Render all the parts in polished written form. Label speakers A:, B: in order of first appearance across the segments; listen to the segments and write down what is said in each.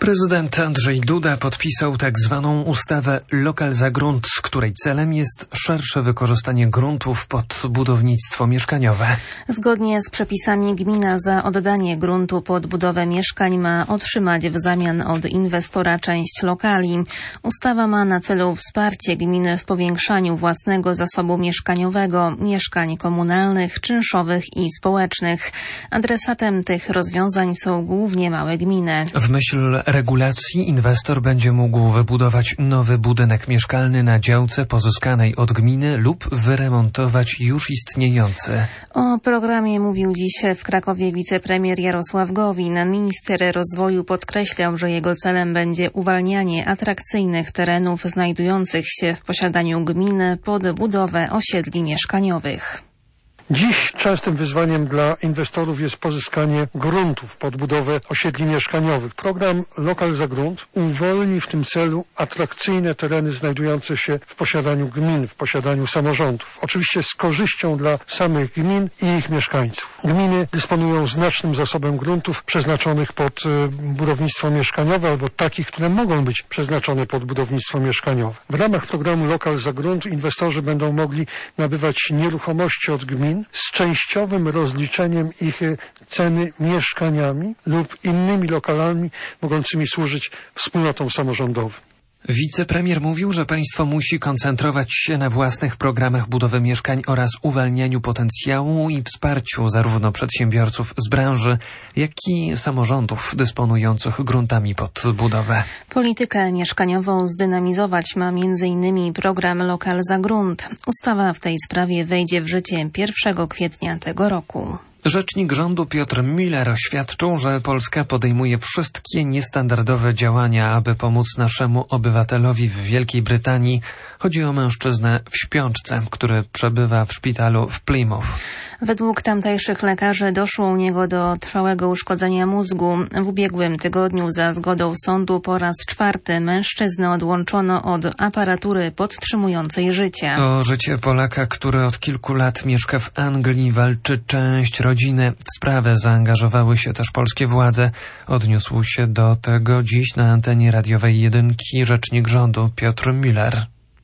A: Prezydent Andrzej Duda podpisał tak zwaną ustawę Lokal za grunt, której celem jest szersze wykorzystanie gruntów pod budownictwo mieszkaniowe.
B: Zgodnie z przepisami gmina za oddanie gruntu pod budowę mieszkań ma otrzymać w zamian od inwestora część lokali. Ustawa ma na celu wsparcie gminy w powiększaniu własnego zasobu mieszkaniowego, mieszkań komunalnych, czynszowych i społecznych. Adresatem tych rozwiązań są głównie małe gminy.
A: W myśl regulacji inwestor będzie mógł wybudować nowy budynek mieszkalny na działce pozyskanej od gminy lub wyremontować już istniejący.
B: O programie mówił dziś w Krakowie wicepremier Jarosław Gowin. Minister rozwoju podkreślał, że jego celem będzie uwalnianie atrakcyjnych terenów znajdujących się w posiadaniu gminy pod budowę osiedli mieszkaniowych.
C: Dziś częstym wyzwaniem dla inwestorów jest pozyskanie gruntów pod budowę osiedli mieszkaniowych. Program Lokal za grunt uwolni w tym celu atrakcyjne tereny znajdujące się w posiadaniu gmin, w posiadaniu samorządów. Oczywiście z korzyścią dla samych gmin i ich mieszkańców. Gminy dysponują znacznym zasobem gruntów przeznaczonych pod budownictwo mieszkaniowe albo takich, które mogą być przeznaczone pod budownictwo mieszkaniowe. W ramach programu Lokal za grunt inwestorzy będą mogli nabywać nieruchomości od gmin z częściowym rozliczeniem ich ceny mieszkaniami lub innymi lokalami mogącymi służyć wspólnotom samorządowym.
A: Wicepremier mówił, że państwo musi koncentrować się na własnych programach budowy mieszkań oraz uwalnianiu potencjału i wsparciu zarówno przedsiębiorców z branży, jak i samorządów dysponujących gruntami pod budowę.
B: Politykę mieszkaniową zdynamizować ma m.in. program Lokal za grunt. Ustawa w tej sprawie wejdzie w życie 1 kwietnia tego roku.
A: Rzecznik rządu Piotr Müller oświadczył, że Polska podejmuje wszystkie niestandardowe działania, aby pomóc naszemu obywatelowi w Wielkiej Brytanii. Chodzi o mężczyznę w śpiączce, który przebywa w szpitalu w Plymouth.
B: Według tamtejszych lekarzy doszło u niego do trwałego uszkodzenia mózgu. W ubiegłym tygodniu za zgodą sądu po raz 4 mężczyznę odłączono od aparatury podtrzymującej życie.
A: O życie Polaka, który od kilku lat mieszka w Anglii, walczy część rodziny. W sprawę zaangażowały się też polskie władze. Odniósł się do tego dziś na antenie radiowej Jedynki rzecznik rządu Piotr Müller.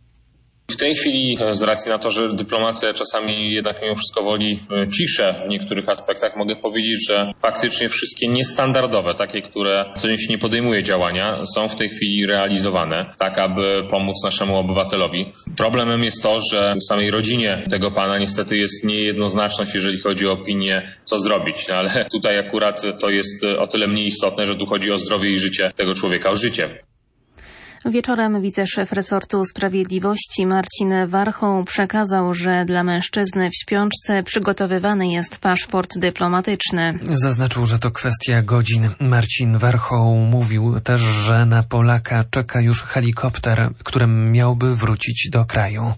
D: W tej chwili, z racji na to, że dyplomacja czasami jednak mimo wszystko woli ciszę w niektórych aspektach, mogę powiedzieć, że faktycznie wszystkie niestandardowe, takie, które co dzień się nie podejmuje działania, są w tej chwili realizowane, tak aby pomóc naszemu obywatelowi. Problemem jest to, że w samej rodzinie tego pana niestety jest niejednoznaczność, jeżeli chodzi o opinię, co zrobić. No, ale tutaj akurat to jest o tyle mniej istotne, że tu chodzi o zdrowie i życie tego człowieka, o życie.
B: Wieczorem wiceszef resortu sprawiedliwości Marcin Warchoł przekazał, że dla mężczyzny w śpiączce przygotowywany jest paszport dyplomatyczny.
A: Zaznaczył, że to kwestia godzin. Marcin Warchoł mówił też, że na Polaka czeka już helikopter, którym miałby wrócić do kraju.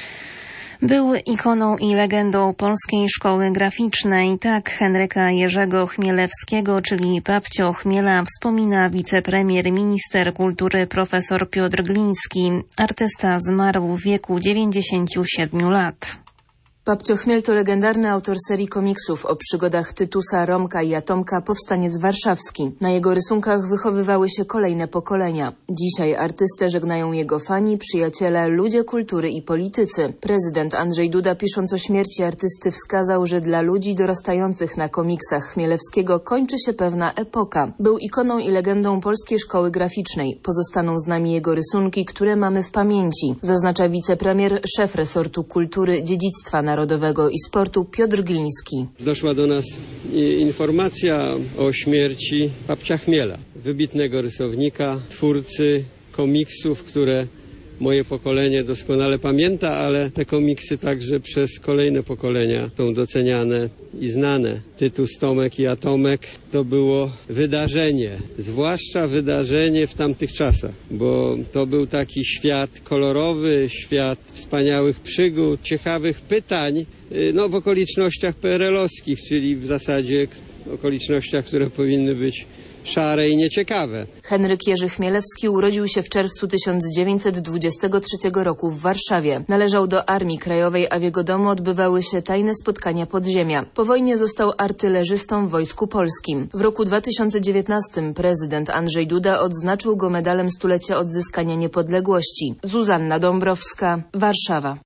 B: Był ikoną i legendą polskiej szkoły graficznej. Tak Henryka Jerzego Chmielewskiego, czyli Babcio Chmiela, wspomina wicepremier, minister kultury profesor Piotr Gliński. Artysta zmarł w wieku 97 lat.
E: Babcio Chmiel to legendarny autor serii komiksów o przygodach Tytusa, Romka i Atomka, powstaniec warszawski. Na jego rysunkach wychowywały się kolejne pokolenia. Dzisiaj artystę żegnają jego fani, przyjaciele, ludzie kultury i politycy. Prezydent Andrzej Duda, pisząc o śmierci artysty, wskazał, że dla ludzi dorastających na komiksach Chmielewskiego kończy się pewna epoka. Był ikoną i legendą polskiej szkoły graficznej. Pozostaną z nami jego rysunki, które mamy w pamięci, zaznacza wicepremier, szef resortu kultury, dziedzictwa narodowego i sportu Piotr Gliński.
F: Doszła do nas informacja o śmierci Babcia Chmiela, wybitnego rysownika, twórcy komiksów, które moje pokolenie doskonale pamięta, ale te komiksy także przez kolejne pokolenia są doceniane i znane. Tytus, Tomek i Atomek to było wydarzenie, zwłaszcza wydarzenie w tamtych czasach, bo to był taki świat kolorowy, świat wspaniałych przygód, ciekawych pytań, w okolicznościach PRL-owskich, czyli w zasadzie okolicznościach, które powinny być szare i nieciekawe.
E: Henryk Jerzy Chmielewski urodził się w czerwcu 1923 roku w Warszawie. Należał do Armii Krajowej, a w jego domu odbywały się tajne spotkania podziemia. Po wojnie został artylerzystą w Wojsku Polskim. W roku 2019 prezydent Andrzej Duda odznaczył go medalem stulecia odzyskania niepodległości. Zuzanna Dąbrowska, Warszawa.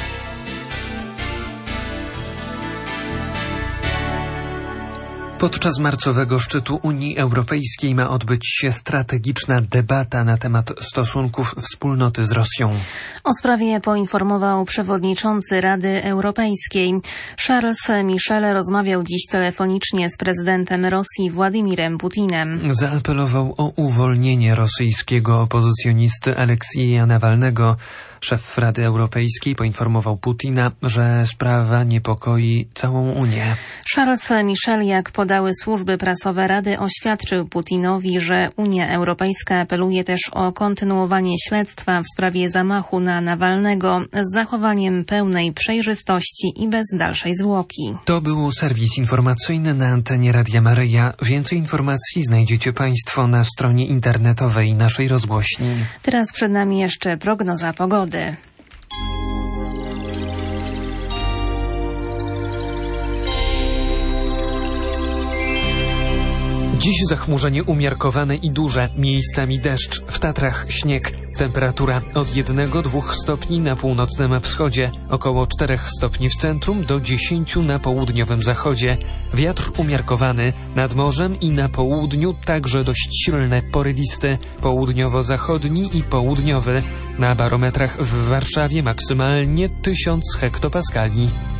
A: Podczas marcowego szczytu Unii Europejskiej ma odbyć się strategiczna debata na temat stosunków wspólnoty z Rosją.
B: O sprawie poinformował przewodniczący Rady Europejskiej. Charles Michel rozmawiał dziś telefonicznie z prezydentem Rosji Władimirem Putinem.
A: Zaapelował o uwolnienie rosyjskiego opozycjonisty Aleksieja Nawalnego. Szef Rady Europejskiej poinformował Putina, że sprawa niepokoi całą Unię.
B: Charles Michel, jak podały służby prasowe Rady, oświadczył Putinowi, że Unia Europejska apeluje też o kontynuowanie śledztwa w sprawie zamachu na Nawalnego z zachowaniem pełnej przejrzystości i bez dalszej zwłoki.
A: To był serwis informacyjny na antenie Radia Maryja. Więcej informacji znajdziecie Państwo na stronie internetowej naszej rozgłośni.
B: Teraz przed nami jeszcze prognoza pogody.
A: Dziś zachmurzenie umiarkowane i duże, miejscami deszcz, w Tatrach śnieg. Temperatura od 1-2 stopni na północnym wschodzie, około 4 stopni w centrum do 10 na południowym zachodzie. Wiatr umiarkowany, nad morzem i na południu także dość silny, porywisty, południowo-zachodni i południowy. Na barometrach w Warszawie maksymalnie 1000 hektopaskali.